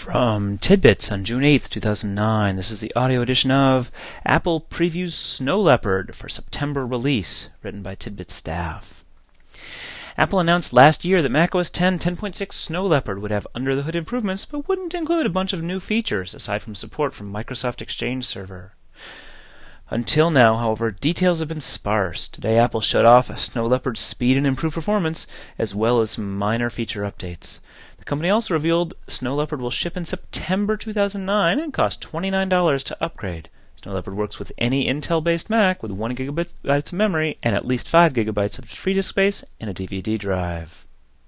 From Tidbits on June 8th, 2009, this is the audio edition of Apple Previews Snow Leopard for September release, written by Tidbits staff. Apple announced last year that macOS 10 10.6 Snow Leopard would have under-the-hood improvements, but wouldn't include a bunch of new features, aside from support from Microsoft Exchange Server. Until now, however, details have been sparse. Today, Apple showed off Snow Leopard's speed and improved performance, as well as some minor feature updates. The company also revealed Snow Leopard will ship in September 2009 and cost $29 to upgrade. Snow Leopard works with any Intel-based Mac with 1 GB of memory and at least 5 GB of free disk space and a DVD drive.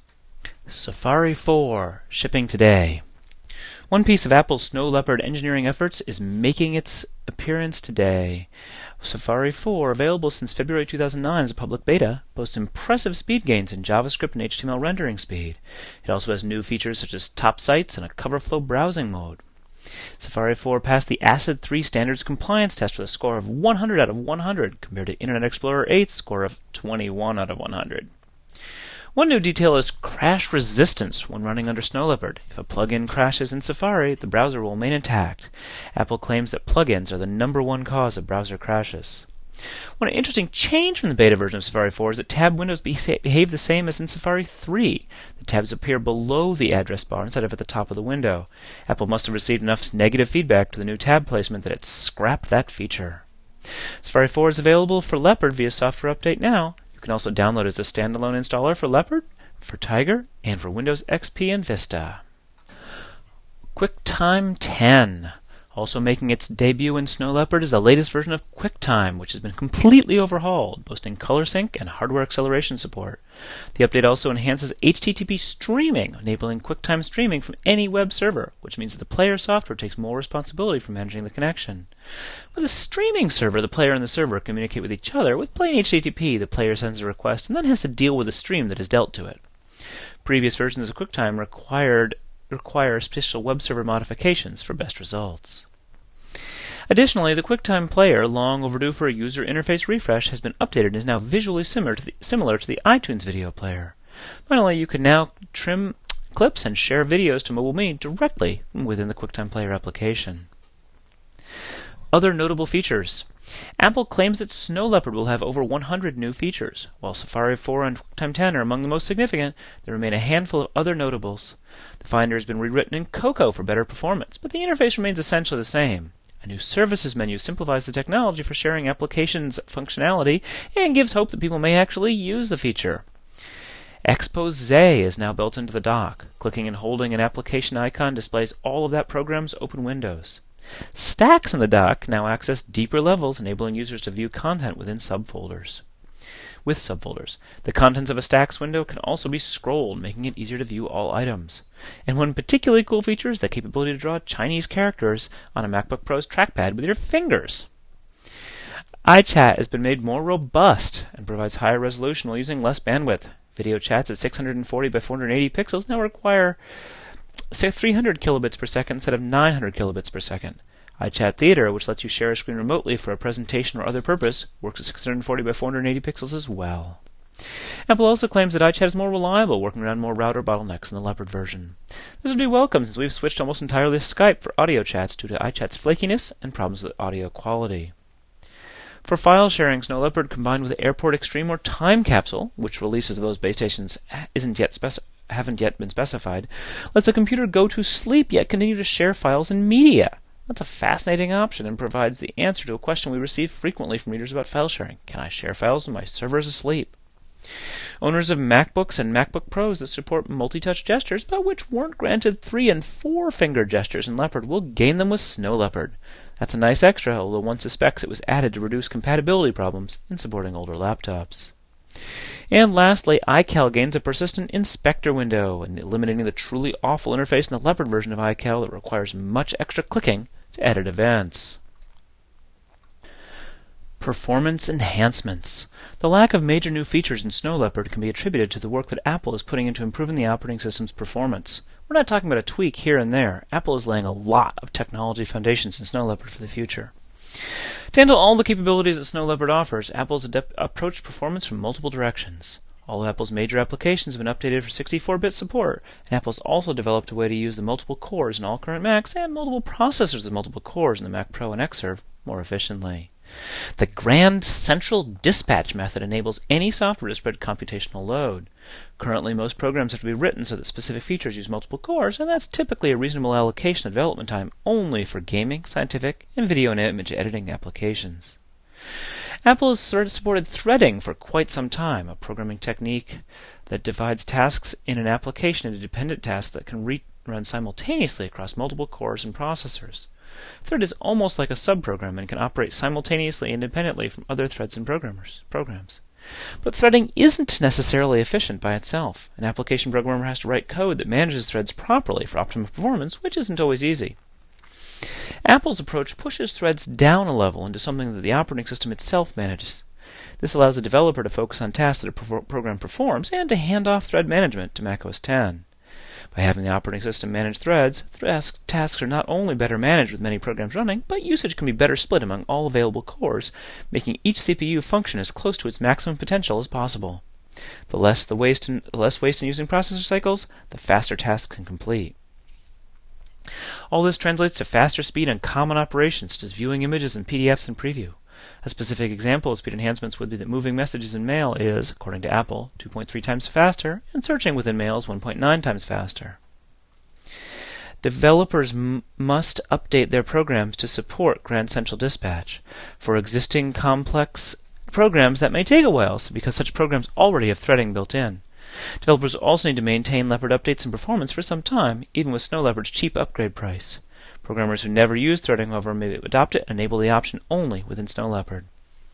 Safari 4, shipping today. One piece of Apple's Snow Leopard engineering efforts is making its appearance today. Safari 4, available since February 2009 as a public beta, boasts impressive speed gains in JavaScript and HTML rendering speed. It also has new features such as top sites and a CoverFlow browsing mode. Safari 4 passed the ACID 3 standards compliance test with a score of 100 out of 100, compared to Internet Explorer 8's score of 21 out of 100. One new detail is crash resistance when running under Snow Leopard. If a plugin crashes in Safari, the browser will remain intact. Apple claims that plugins are the #1 cause of browser crashes. One interesting change from the beta version of Safari 4 is that tab windows behave the same as in Safari 3. The tabs appear below the address bar instead of at the top of the window. Apple must have received enough negative feedback to the new tab placement that it scrapped that feature. Safari 4 is available for Leopard via software update now. You can also download it as a standalone installer for Leopard, for Tiger, and for Windows XP and Vista. QuickTime 10. Also making its debut in Snow Leopard is the latest version of QuickTime, which has been completely overhauled, boasting color sync and hardware acceleration support. The update also enhances HTTP streaming, enabling QuickTime streaming from any web server, which means that the player software takes more responsibility for managing the connection. With a streaming server, the player and the server communicate with each other. With plain HTTP, the player sends a request and then has to deal with the stream that is dealt to it. Previous versions of QuickTime require special web server modifications for best results. Additionally, the QuickTime player, long overdue for a user interface refresh, has been updated and is now visually similar to the iTunes video player. Finally, you can now trim clips and share videos to MobileMe directly within the QuickTime player application. Other notable features. Apple claims that Snow Leopard will have over 100 new features. While Safari 4 and QuickTime 10 are among the most significant, there remain a handful of other notables. The Finder has been rewritten in Cocoa for better performance, but the interface remains essentially the same. A new Services menu simplifies the technology for sharing applications functionality and gives hope that people may actually use the feature. Expose is now built into the dock. Clicking and holding an application icon displays all of that program's open windows. Stacks in the dock now access deeper levels, enabling users to view content within subfolders. With subfolders, the contents of a Stacks window can also be scrolled, making it easier to view all items. And one particularly cool feature is the capability to draw Chinese characters on a MacBook Pro's trackpad with your fingers. iChat has been made more robust and provides higher resolution while using less bandwidth. Video chats at 640 by 480 pixels now require 300 kilobits per second instead of 900 kilobits per second. iChat Theater, which lets you share a screen remotely for a presentation or other purpose, works at 640 by 480 pixels as well. Apple also claims that iChat is more reliable, working around more router bottlenecks in the Leopard version. This would be welcome since we've switched almost entirely to Skype for audio chats due to iChat's flakiness and problems with audio quality. For file sharing, Snow Leopard combined with Airport Extreme or Time Capsule, which releases of those base stations haven't yet been specified, lets a computer go to sleep yet continue to share files and media. That's a fascinating option and provides the answer to a question we receive frequently from readers about file sharing. Can I share files when my server is asleep? Owners of MacBooks and MacBook Pros that support multi-touch gestures, but which weren't granted 3- and 4-finger gestures in Leopard, will gain them with Snow Leopard. That's a nice extra, although one suspects it was added to reduce compatibility problems in supporting older laptops. And lastly, iCal gains a persistent inspector window, and eliminating the truly awful interface in the Leopard version of iCal that requires much extra clicking to edit events. Performance enhancements. The lack of major new features in Snow Leopard can be attributed to the work that Apple is putting into improving the operating system's performance. We're not talking about a tweak here and there. Apple is laying a lot of technology foundations in Snow Leopard for the future. To handle all the capabilities that Snow Leopard offers, Apple has approached performance from multiple directions. All of Apple's major applications have been updated for 64-bit support, and Apple's also developed a way to use the multiple cores in all current Macs and multiple processors with multiple cores in the Mac Pro and Xserve more efficiently. The Grand Central Dispatch method enables any software to spread computational load. Currently, most programs have to be written so that specific features use multiple cores, and that's typically a reasonable allocation of development time only for gaming, scientific, and video and image editing applications. Apple has supported threading for quite some time, a programming technique that divides tasks in an application into dependent tasks that can run simultaneously across multiple cores and processors. Thread is almost like a subprogram and can operate simultaneously and independently from other threads and programs. But threading isn't necessarily efficient by itself. An application programmer has to write code that manages threads properly for optimum performance, which isn't always easy. Apple's approach pushes threads down a level into something that the operating system itself manages. This allows a developer to focus on tasks that a program performs and to hand off thread management to macOS X. By having the operating system manage threads, tasks are not only better managed with many programs running, but usage can be better split among all available cores, making each CPU function as close to its maximum potential as possible. The less waste in using processor cycles, the faster tasks can complete. All this translates to faster speed on common operations such as viewing images and PDFs in Preview. A specific example of speed enhancements would be that moving messages in Mail is, according to Apple, 2.3 times faster, and searching within Mail is 1.9 times faster. Developers must update their programs to support Grand Central Dispatch. For existing complex programs, that may take a while, because such programs already have threading built in. Developers also need to maintain Leopard updates and performance for some time, even with Snow Leopard's cheap upgrade price. Programmers who never use threading, however, may adopt it and enable the option only within Snow Leopard.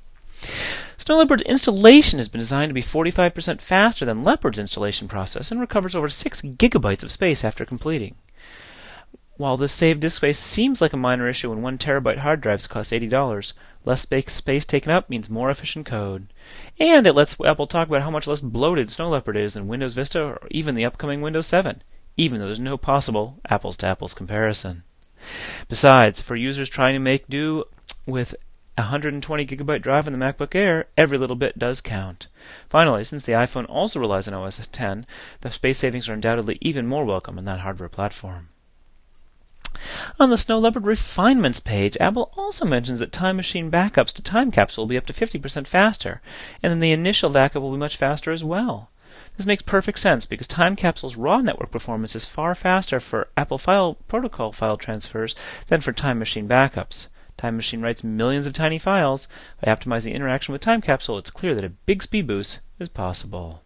Snow Leopard's installation has been designed to be 45% faster than Leopard's installation process and recovers over 6 gigabytes of space after completing. While this saved disk space seems like a minor issue when 1 terabyte hard drives cost $80, less space taken up means more efficient code. And it lets Apple talk about how much less bloated Snow Leopard is than Windows Vista or even the upcoming Windows 7, even though there's no possible apples-to-apples comparison. Besides, for users trying to make do with a 120 gigabyte drive in the MacBook Air, every little bit does count. Finally, since the iPhone also relies on OS X, the space savings are undoubtedly even more welcome on that hardware platform. On the Snow Leopard refinements page, Apple also mentions that Time Machine backups to Time Capsule will be up to 50% faster, and then the initial backup will be much faster as well. This makes perfect sense because Time Capsule's raw network performance is far faster for Apple Protocol file transfers than for Time Machine backups. Time Machine writes millions of tiny files. By optimizing interaction with Time Capsule, it's clear that a big speed boost is possible.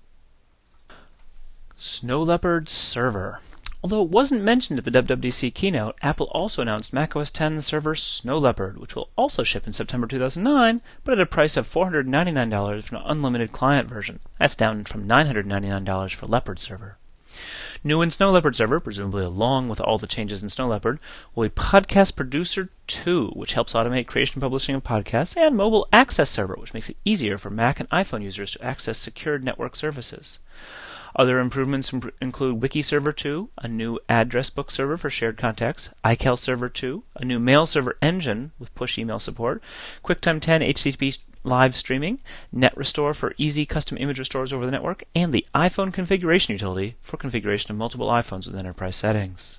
Snow Leopard Server. Although it wasn't mentioned at the WWDC keynote, Apple also announced macOS X server Snow Leopard, which will also ship in September 2009, but at a price of $499 for an unlimited client version. That's down from $999 for Leopard server. New in Snow Leopard server, presumably along with all the changes in Snow Leopard, will be Podcast Producer 2, which helps automate creation and publishing of podcasts, and Mobile Access Server, which makes it easier for Mac and iPhone users to access secured network services. Other improvements include Wiki Server 2, a new address book server for shared contacts, iCal Server 2, a new mail server engine with push email support, QuickTime 10 HTTP live streaming, NetRestore for easy custom image restores over the network, and the iPhone configuration utility for configuration of multiple iPhones with enterprise settings.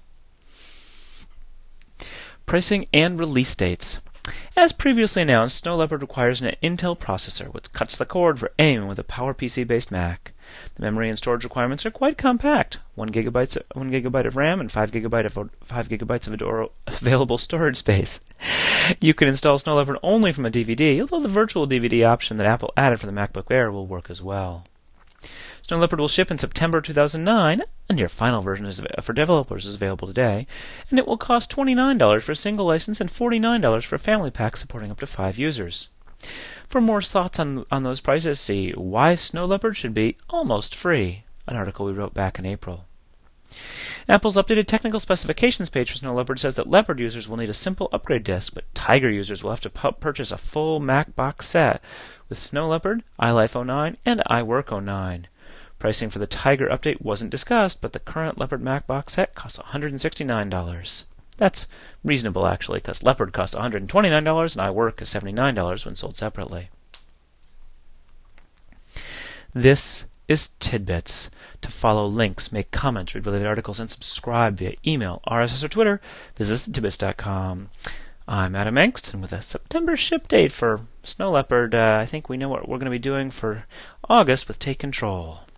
Pricing and release dates. As previously announced, Snow Leopard requires an Intel processor, which cuts the cord for anyone with a PowerPC-based Mac. The memory and storage requirements are quite compact: 1 gigabyte of RAM and 5 gigabytes of available storage space. You can install Snow Leopard only from a DVD, although the virtual DVD option that Apple added for the MacBook Air will work as well. Snow Leopard will ship in September 2009, and your final version for developers is available today, and it will cost $29 for a single license and $49 for a family pack supporting up to 5 users. For more thoughts on those prices, see Why Snow Leopard Should Be Almost Free, an article we wrote back in April. Apple's updated technical specifications page for Snow Leopard says that Leopard users will need a simple upgrade disk, but Tiger users will have to purchase a full Mac box set with Snow Leopard, iLife 09, and iWork 09. Pricing for the Tiger update wasn't discussed, but the current Leopard Mac box set costs $169. That's reasonable, actually, because Leopard costs $129 and iWork is $79 when sold separately. This is Tidbits. To follow links, make comments, read related articles, and subscribe via email, RSS, or Twitter, visit us at tidbits.com. I'm Adam Engst, and with a September ship date for Snow Leopard, I think we know what we're going to be doing for August with Take Control.